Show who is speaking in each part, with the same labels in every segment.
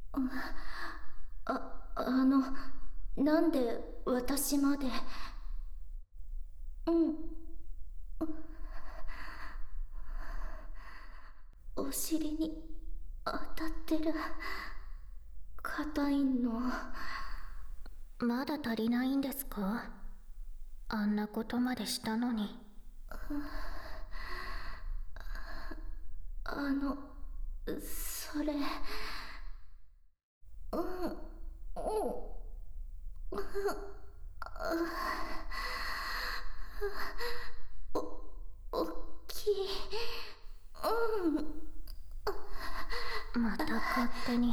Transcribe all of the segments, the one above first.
Speaker 1: あの、なんで私まで。うん。お尻に当たってる。硬いの。
Speaker 2: まだ足りないんですか？あんなことまでしたのに。
Speaker 1: それ。うん。うん。おっきい。
Speaker 2: また勝手に。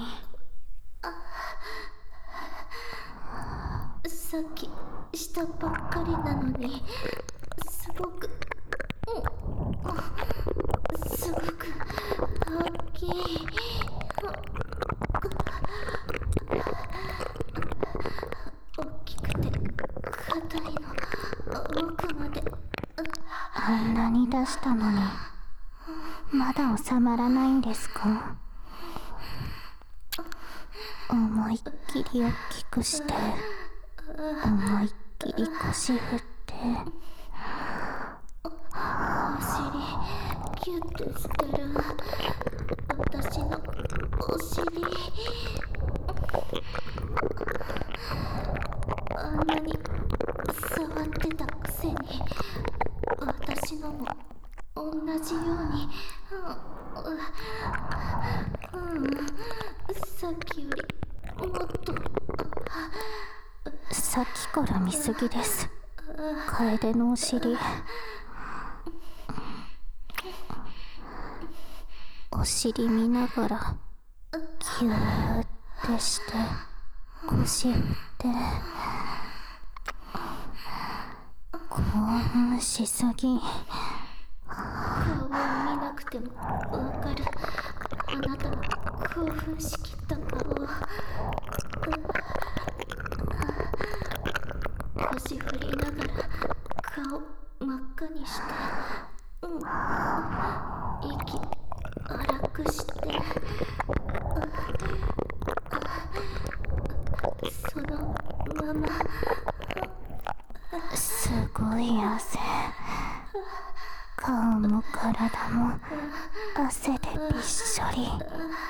Speaker 1: さっきしたばっかりなのに、すごく、すごく大きい。大きくて硬いの、奥まで。
Speaker 2: あんなに出したのにまだ収まらないんですか？思いっきり大きくして思いっきり腰振って。
Speaker 1: お尻キュッてしてる。私のお尻。あんなに触ってたくせに、私のも同じように。さっきよりもっと。
Speaker 2: さっきから見すぎです、楓のお尻。お尻見ながらキューってして腰振って興奮しすぎ。
Speaker 1: 顔を見なくてもわかる。あなたの興奮しきった顔。腰振りながら顔真っ赤にして、息荒くして、そのまま。
Speaker 2: すごい汗。顔も体も汗でびっしょり。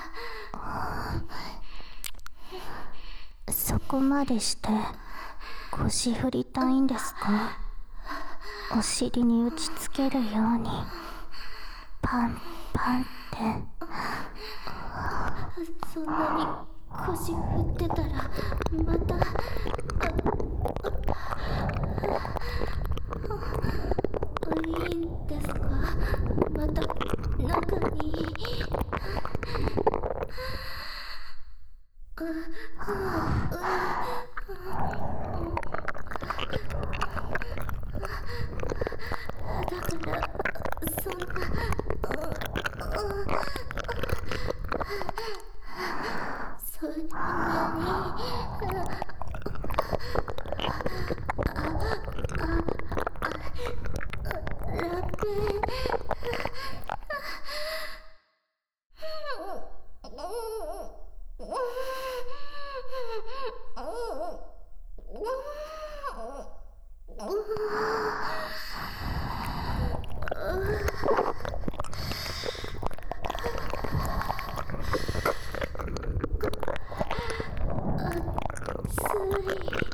Speaker 2: そこまでして腰振りたいんですか？お尻に打ちつけるようにパンパンって。
Speaker 1: そんなに腰振ってたらまた。いいんですか？また中に。だからそんな。そんなに。楽。熱い。